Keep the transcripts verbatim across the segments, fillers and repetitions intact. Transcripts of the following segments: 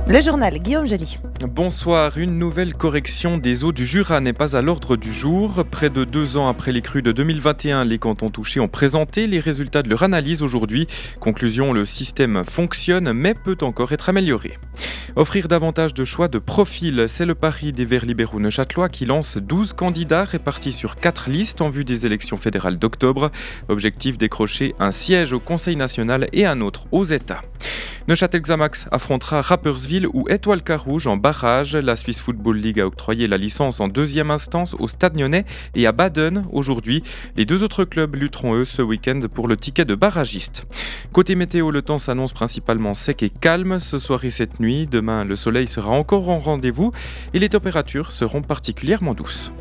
Le journal Guillaume Joly. Bonsoir, une nouvelle correction des eaux du Jura n'est pas à l'ordre du jour. Près de deux ans après les crues de deux mille vingt et un, les cantons touchés ont présenté les résultats de leur analyse aujourd'hui. Conclusion, le système fonctionne mais peut encore être amélioré. Offrir davantage de choix de profil, c'est le pari des Verts libéraux neuchâtelois qui lance douze candidats répartis sur quatre listes en vue des élections fédérales d'octobre. Objectif, décrocher un siège au Conseil national et un autre aux États. Neuchâtel-Xamax affrontera Rapperswil ou Étoile Carouge en barrage. La Swiss Football League a octroyé la licence en deuxième instance au Stade Nyonnais et à Baden aujourd'hui. Les deux autres clubs lutteront eux ce week-end pour le ticket de barragiste. Côté météo, le temps s'annonce principalement sec et calme ce soir et cette nuit. Demain, le soleil sera encore en rendez-vous et les températures seront particulièrement douces.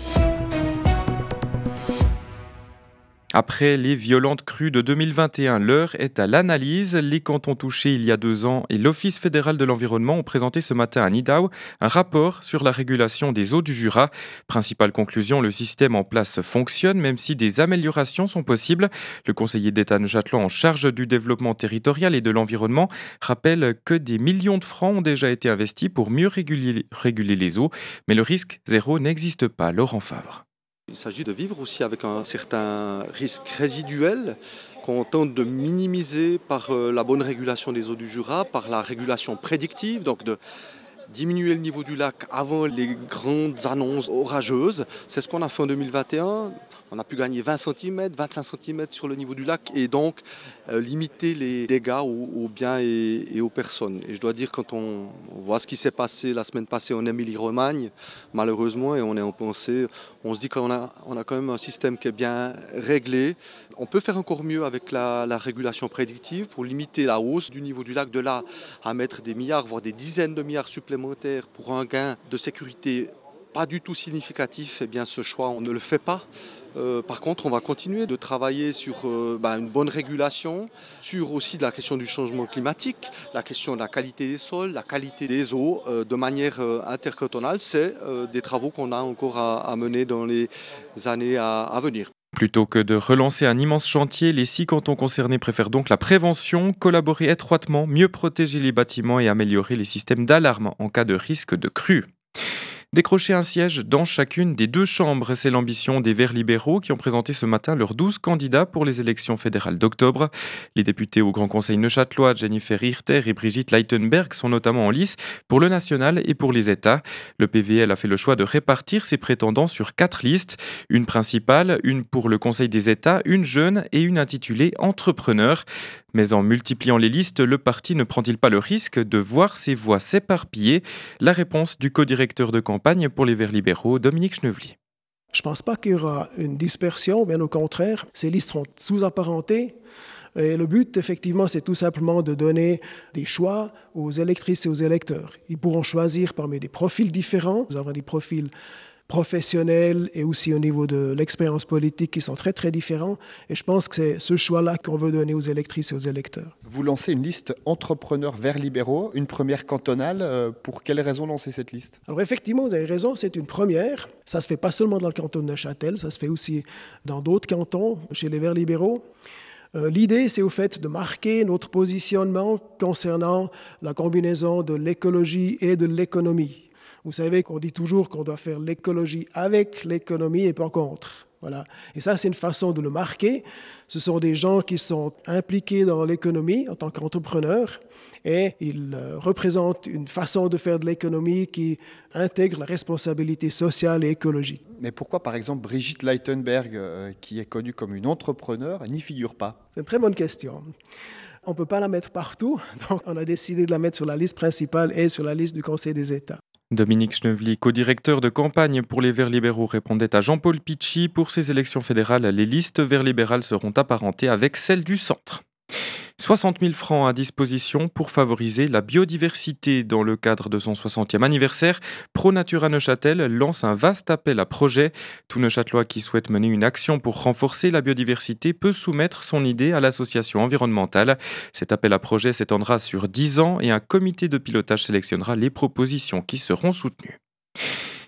Après les violentes crues de deux mille vingt et un, l'heure est à l'analyse. Les cantons touchés il y a deux ans et l'Office fédéral de l'environnement ont présenté ce matin à Nidau un rapport sur la régulation des eaux du Jura. Principale conclusion, le système en place fonctionne même si des améliorations sont possibles. Le conseiller d'État neuchâtelois en charge du développement territorial et de l'environnement rappelle que des millions de francs ont déjà été investis pour mieux réguler, réguler les eaux. Mais le risque zéro n'existe pas. Laurent Favre. Il s'agit de vivre aussi avec un certain risque résiduel qu'on tente de minimiser par la bonne régulation des eaux du Jura, par la régulation prédictive, donc de diminuer le niveau du lac avant les grandes annonces orageuses. C'est ce qu'on a fait en deux mille vingt et un. On a pu gagner vingt centimètres, vingt-cinq centimètres sur le niveau du lac et donc euh, limiter les dégâts aux, aux biens et, et aux personnes. Et je dois dire, quand on, on voit ce qui s'est passé la semaine passée en Émilie-Romagne, malheureusement, et on est en pensée, on se dit qu'on a, on a quand même un système qui est bien réglé. On peut faire encore mieux avec la, la régulation prédictive pour limiter la hausse du niveau du lac, de là à mettre des milliards, voire des dizaines de milliards supplémentaires pour un gain de sécurité pas du tout significatif. Eh bien, ce choix, on ne le fait pas. Euh, par contre, on va continuer de travailler sur euh, bah, une bonne régulation, sur aussi de la question du changement climatique, la question de la qualité des sols, la qualité des eaux, euh, de manière euh, intercantonale. C'est euh, des travaux qu'on a encore à, à mener dans les années à, à venir. Plutôt que de relancer un immense chantier, les six cantons concernés préfèrent donc la prévention, collaborer étroitement, mieux protéger les bâtiments et améliorer les systèmes d'alarme en cas de risque de crue. Décrocher un siège dans chacune des deux chambres, c'est l'ambition des Verts libéraux qui ont présenté ce matin leurs douze candidats pour les élections fédérales d'octobre. Les députés au Grand Conseil neuchâtelois, Jennifer Hirter et Brigitte Leitenberg, sont notamment en lice pour le national et pour les États. Le P V L a fait le choix de répartir ses prétendants sur quatre listes, une principale, une pour le Conseil des États, une jeune et une intitulée entrepreneur. Mais en multipliant les listes, le parti ne prend-il pas le risque de voir ses voix s'éparpiller? La réponse du co-directeur de campagne pour les Verts libéraux, Dominique Schnevely. Je ne pense pas qu'il y aura une dispersion, bien au contraire. Ces listes seront sous-apparentées. Et le but, effectivement, c'est tout simplement de donner des choix aux électrices et aux électeurs. Ils pourront choisir parmi des profils différents. Nous avons des profils professionnels et aussi au niveau de l'expérience politique qui sont très très différents. Et je pense que c'est ce choix-là qu'on veut donner aux électrices et aux électeurs. Vous lancez une liste entrepreneurs verts libéraux, une première cantonale. Pour quelles raisons lancer cette liste? Alors effectivement, vous avez raison, c'est une première. Ça ne se fait pas seulement dans le canton de Neuchâtel, ça se fait aussi dans d'autres cantons chez les Verts libéraux. Euh, l'idée, c'est au fait de marquer notre positionnement concernant la combinaison de l'écologie et de l'économie. Vous savez qu'on dit toujours qu'on doit faire l'écologie avec l'économie et pas contre. Voilà. Et ça, c'est une façon de le marquer. Ce sont des gens qui sont impliqués dans l'économie en tant qu'entrepreneurs et ils représentent une façon de faire de l'économie qui intègre la responsabilité sociale et écologique. Mais pourquoi, par exemple, Brigitte Leitenberg, euh, qui est connue comme une entrepreneur, n'y figure pas? C'est une très bonne question. On ne peut pas la mettre partout, donc on a décidé de la mettre sur la liste principale et sur la liste du Conseil des États. Dominique Schnevely, co-directeur de campagne pour les Verts libéraux, répondait à Jean-Paul Pichy. Pour ces élections fédérales, les listes verts libérales seront apparentées avec celles du centre. soixante mille francs à disposition pour favoriser la biodiversité. Dans le cadre de son soixantième anniversaire, ProNatura Neuchâtel lance un vaste appel à projets. Tout Neuchâtelois qui souhaite mener une action pour renforcer la biodiversité peut soumettre son idée à l'association environnementale. Cet appel à projets s'étendra sur dix ans et un comité de pilotage sélectionnera les propositions qui seront soutenues.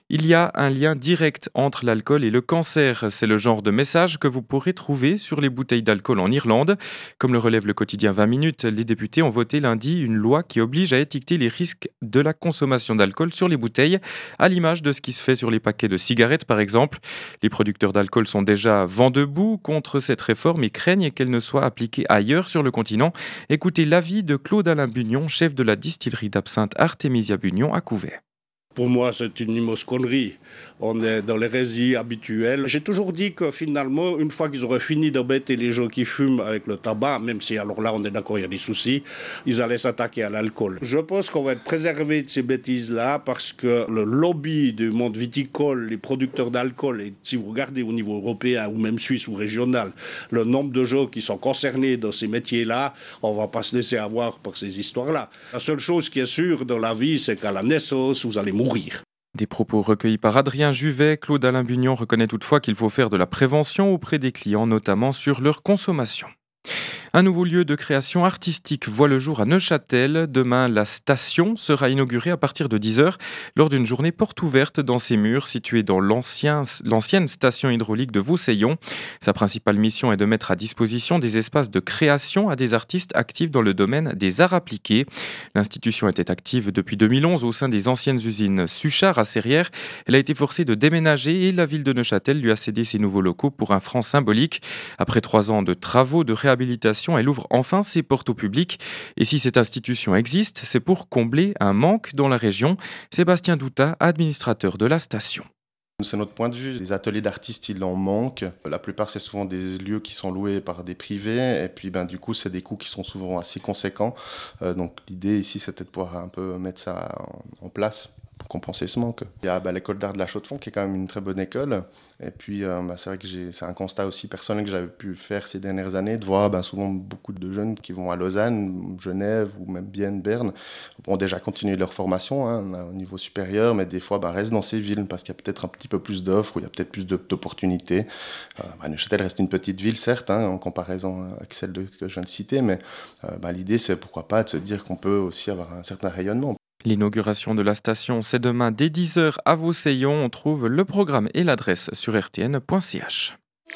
Il y a un lien direct entre l'alcool et le cancer. C'est le genre de message que vous pourrez trouver sur les bouteilles d'alcool en Irlande. Comme le relève le quotidien vingt minutes, les députés ont voté lundi une loi qui oblige à étiqueter les risques de la consommation d'alcool sur les bouteilles, à l'image de ce qui se fait sur les paquets de cigarettes par exemple. Les producteurs d'alcool sont déjà vent debout contre cette réforme et craignent qu'elle ne soit appliquée ailleurs sur le continent. Écoutez l'avis de Claude-Alain Bugnon, chef de la distillerie d'absinthe Artemisia Bugnon à Couvet. Pour moi, c'est une immense connerie. On est dans l'hérésie habituelle. J'ai toujours dit que finalement, une fois qu'ils auraient fini d'embêter les gens qui fument avec le tabac, même si alors là on est d'accord, il y a des soucis, ils allaient s'attaquer à l'alcool. Je pense qu'on va être préservé de ces bêtises-là parce que le lobby du monde viticole, les producteurs d'alcool, et si vous regardez au niveau européen ou même suisse ou régional, le nombre de gens qui sont concernés dans ces métiers-là, on ne va pas se laisser avoir par ces histoires-là. La seule chose qui est sûre dans la vie, c'est qu'à la naissance, vous allez mourir. Des propos recueillis par Adrien Juvet. Claude-Alain Bugnon reconnaît toutefois qu'il faut faire de la prévention auprès des clients, notamment sur leur consommation. Un nouveau lieu de création artistique voit le jour à Neuchâtel. Demain, la station sera inaugurée à partir de dix heures lors d'une journée porte ouverte dans ses murs situés dans l'ancien, l'ancienne station hydraulique de Vauseillon. Sa principale mission est de mettre à disposition des espaces de création à des artistes actifs dans le domaine des arts appliqués. L'institution était active depuis deux mille onze au sein des anciennes usines Suchard à Serrières. Elle a été forcée de déménager et la ville de Neuchâtel lui a cédé ses nouveaux locaux pour un franc symbolique. Après trois ans de travaux de réhabilitation, elle ouvre enfin ses portes au public. Et si cette institution existe, c'est pour combler un manque dans la région. Sébastien Douta, administrateur de la station. C'est notre point de vue. Les ateliers d'artistes, il en manque. La plupart, c'est souvent des lieux qui sont loués par des privés. Et puis, ben, du coup, c'est des coûts qui sont souvent assez conséquents. Euh, donc, l'idée ici, c'était de pouvoir un peu mettre ça en, en place pour compenser ce manque. Il y a ben, l'école d'art de la Chaux-de-Fonds, qui est quand même une très bonne école. Et puis, euh, ben, c'est vrai que j'ai, c'est un constat aussi personnel que j'avais pu faire ces dernières années, de voir ben, souvent beaucoup de jeunes qui vont à Lausanne, Genève ou même Bienne, Berne, ont déjà continué leur formation hein, au niveau supérieur, mais des fois ben, restent dans ces villes parce qu'il y a peut-être un petit peu plus d'offres, ou il y a peut-être plus de, d'opportunités. Euh, ben, Neuchâtel reste une petite ville, certes, hein, en comparaison avec celle de, que je viens de citer, mais euh, ben, l'idée, c'est pourquoi pas de se dire qu'on peut aussi avoir un certain rayonnement. L'inauguration de la station, c'est demain dès dix heures à Vauseillon. On trouve le programme et l'adresse sur r t n point c h.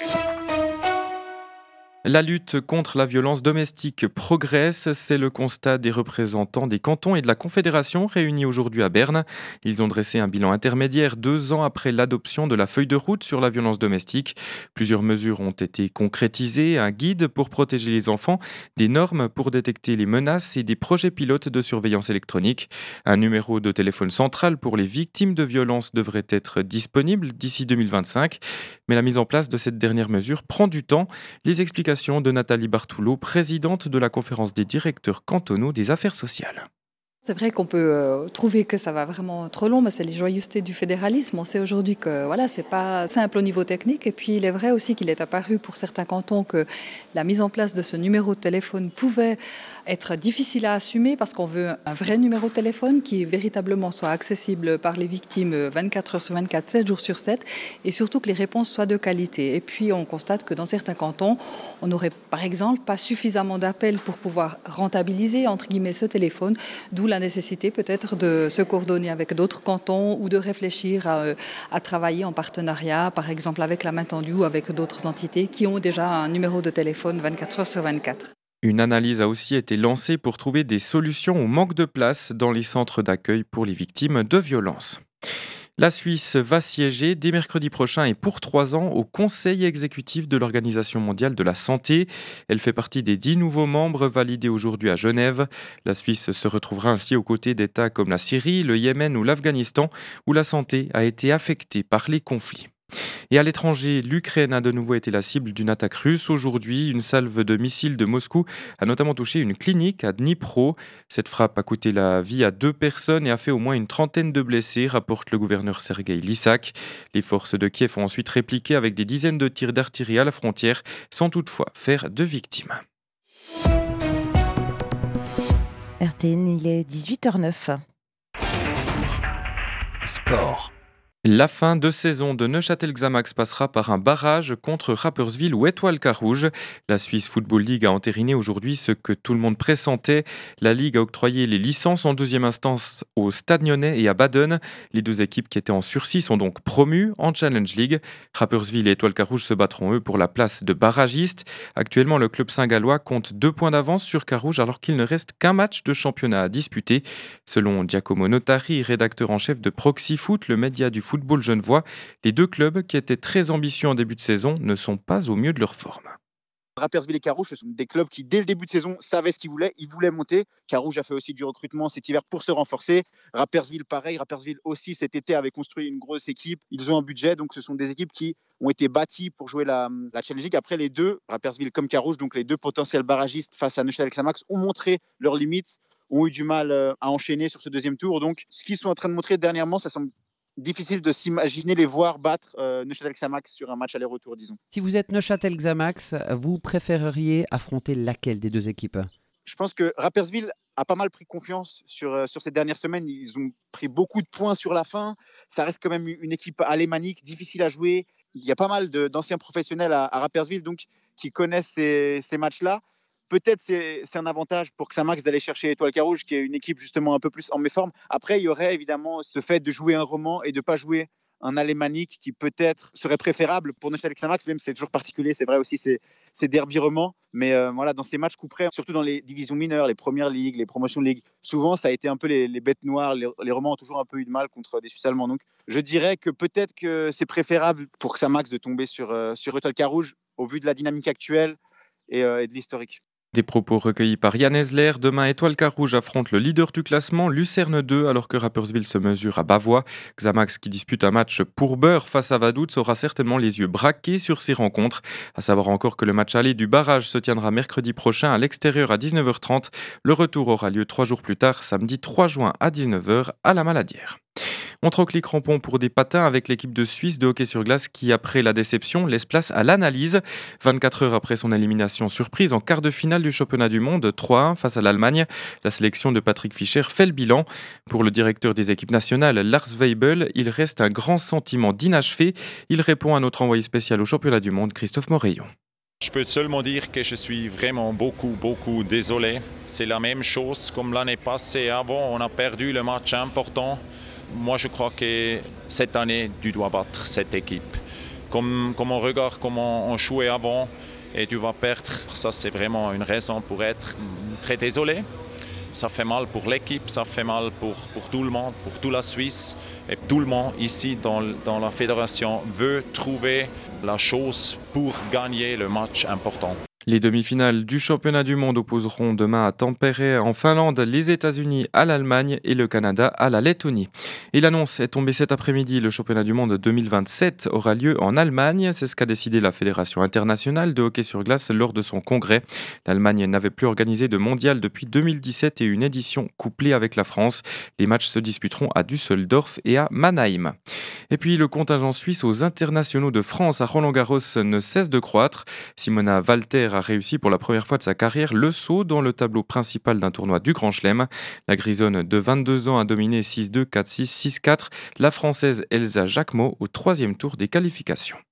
La lutte contre la violence domestique progresse, c'est le constat des représentants des cantons et de la Confédération réunis aujourd'hui à Berne. Ils ont dressé un bilan intermédiaire deux ans après l'adoption de la feuille de route sur la violence domestique. Plusieurs mesures ont été concrétisées, un guide pour protéger les enfants, des normes pour détecter les menaces et des projets pilotes de surveillance électronique. Un numéro de téléphone central pour les victimes de violences devrait être disponible d'ici deux mille vingt-cinq. Mais la mise en place de cette dernière mesure prend du temps. Les explications de Nathalie Bartoulot, présidente de la conférence des directeurs cantonaux des affaires sociales. C'est vrai qu'on peut euh, trouver que ça va vraiment trop long, mais c'est les joyeusetés du fédéralisme. On sait aujourd'hui que voilà, c'est pas simple au niveau technique. Et puis il est vrai aussi qu'il est apparu pour certains cantons que la mise en place de ce numéro de téléphone pouvait être difficile à assumer parce qu'on veut un vrai numéro de téléphone qui véritablement soit accessible par les victimes vingt-quatre heures sur vingt-quatre, sept jours sur sept, et surtout que les réponses soient de qualité. Et puis on constate que dans certains cantons, on n'aurait par exemple pas suffisamment d'appels pour pouvoir rentabiliser entre guillemets ce téléphone, d'où la nécessité peut-être de se coordonner avec d'autres cantons ou de réfléchir à, à travailler en partenariat, par exemple avec la main tendue ou avec d'autres entités qui ont déjà un numéro de téléphone vingt-quatre heures sur vingt-quatre. Une analyse a aussi été lancée pour trouver des solutions au manque de place dans les centres d'accueil pour les victimes de violences. La Suisse va siéger dès mercredi prochain et pour trois ans au Conseil exécutif de l'Organisation mondiale de la santé. Elle fait partie des dix nouveaux membres validés aujourd'hui à Genève. La Suisse se retrouvera ainsi aux côtés d'États comme la Syrie, le Yémen ou l'Afghanistan, où la santé a été affectée par les conflits. Et à l'étranger, l'Ukraine a de nouveau été la cible d'une attaque russe. Aujourd'hui, une salve de missiles de Moscou a notamment touché une clinique à Dnipro. Cette frappe a coûté la vie à deux personnes et a fait au moins une trentaine de blessés, rapporte le gouverneur Sergueï Lysak. Les forces de Kiev ont ensuite répliqué avec des dizaines de tirs d'artillerie à la frontière, sans toutefois faire de victimes. R T N, il est dix-huit heures zéro neuf. Sport. La fin de saison de Neuchâtel Xamax passera par un barrage contre Rapperswil ou Étoile Carouge. La Swiss Football League a entériné aujourd'hui ce que tout le monde pressentait. La Ligue a octroyé les licences en deuxième instance au Stade Lyonnais et à Baden. Les deux équipes qui étaient en sursis sont donc promues en Challenge League. Rapperswil et Étoile Carouge se battront eux pour la place de barragiste. Actuellement, le club saint-gallois compte deux points d'avance sur Carouge alors qu'il ne reste qu'un match de championnat à disputer. Selon Giacomo Notari, rédacteur en chef de Proxy Foot, le média du football genevois, les deux clubs qui étaient très ambitieux en début de saison ne sont pas au mieux de leur forme. Rapperswil et Carouge, ce sont des clubs qui, dès le début de saison, savaient ce qu'ils voulaient. Ils voulaient monter. Carouge a fait aussi du recrutement cet hiver pour se renforcer. Rapperswil, pareil. Rapperswil aussi, cet été, avait construit une grosse équipe. Ils ont un budget. Donc, ce sont des équipes qui ont été bâties pour jouer la, la Challenge League. Après, les deux, Rapperswil comme Carouge, donc les deux potentiels barragistes face à Neuchâtel Xamax, ont montré leurs limites, ont eu du mal à enchaîner sur ce deuxième tour. Donc, ce qu'ils sont en train de montrer dernièrement, ça semble difficile de s'imaginer les voir battre euh, Neuchâtel Xamax sur un match aller-retour, disons. Si vous êtes Neuchâtel Xamax, vous préféreriez affronter laquelle des deux équipes ? Je pense que Rapperswil a pas mal pris confiance sur, euh, sur ces dernières semaines. Ils ont pris beaucoup de points sur la fin. Ça reste quand même une équipe alémanique, difficile à jouer. Il y a pas mal de, d'anciens professionnels à, à Rapperswil donc, qui connaissent ces, ces matchs-là. Peut-être c'est, c'est un avantage pour Xamax d'aller chercher Étoile Carouge, qui est une équipe justement un peu plus en méforme. Après, il y aurait évidemment ce fait de jouer un roman et de ne pas jouer un alémanique qui peut-être serait préférable pour Neuchâtel Xamax, même si c'est toujours particulier, c'est vrai aussi, c'est, c'est derby roman. Mais euh, voilà, dans ces matchs coup près, surtout dans les divisions mineures, les premières ligues, les promotions de ligue, souvent ça a été un peu les, les bêtes noires. Les, les romans ont toujours un peu eu de mal contre des Suisses allemands. Donc je dirais que peut-être que c'est préférable pour Xamax de tomber sur, euh, sur Étoile Carouge au vu de la dynamique actuelle et, euh, et de l'historique. Des propos recueillis par Yann Esler. Demain, Étoile Carouge affronte le leader du classement, Lucerne deux, alors que Rapperswil se mesure à Bavois. Xamax, qui dispute un match pour beurre face à Vaduz, aura certainement les yeux braqués sur ces rencontres. À savoir encore que le match aller du barrage se tiendra mercredi prochain à l'extérieur à dix-neuf heures trente. Le retour aura lieu trois jours plus tard, samedi trois juin à dix-neuf heures à la Maladière. On troque les crampons pour des patins avec l'équipe de Suisse de hockey sur glace qui, après la déception, laisse place à l'analyse. vingt-quatre heures après son élimination surprise en quart de finale du championnat du monde, trois à un face à l'Allemagne, la sélection de Patrick Fischer fait le bilan. Pour le directeur des équipes nationales, Lars Weibel, il reste un grand sentiment d'inachevé. Il répond à notre envoyé spécial au championnat du monde, Christophe Moreillon. Je peux seulement dire que je suis vraiment beaucoup, beaucoup désolé. C'est la même chose comme l'année passée. Avant, on a perdu le match important. Moi, je crois que cette année, tu dois battre cette équipe. Comme, comme on regarde comment on jouait avant et tu vas perdre, ça c'est vraiment une raison pour être très désolé. Ça fait mal pour l'équipe, ça fait mal pour, pour tout le monde, pour toute la Suisse. Et tout le monde ici dans, dans la fédération veut trouver la chose pour gagner le match important. Les demi-finales du championnat du monde opposeront demain à Tampere en Finlande les États-Unis à l'Allemagne et le Canada à la Lettonie. Et l'annonce est tombée cet après-midi. Le championnat du monde deux mille vingt-sept aura lieu en Allemagne. C'est ce qu'a décidé la Fédération internationale de hockey sur glace lors de son congrès. L'Allemagne n'avait plus organisé de mondial depuis deux mille dix-sept et une édition couplée avec la France. Les matchs se disputeront à Düsseldorf et à Mannheim. Et puis le contingent suisse aux internationaux de France à Roland-Garros ne cesse de croître. Simona Walter a réussi pour la première fois de sa carrière le saut dans le tableau principal d'un tournoi du Grand Chelem. La Grisonne de vingt-deux ans a dominé six deux, quatre six, six quatre la Française Elsa Jacquemot au troisième tour des qualifications.